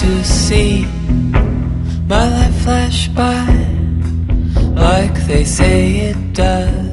to see my life flash by like they say it does.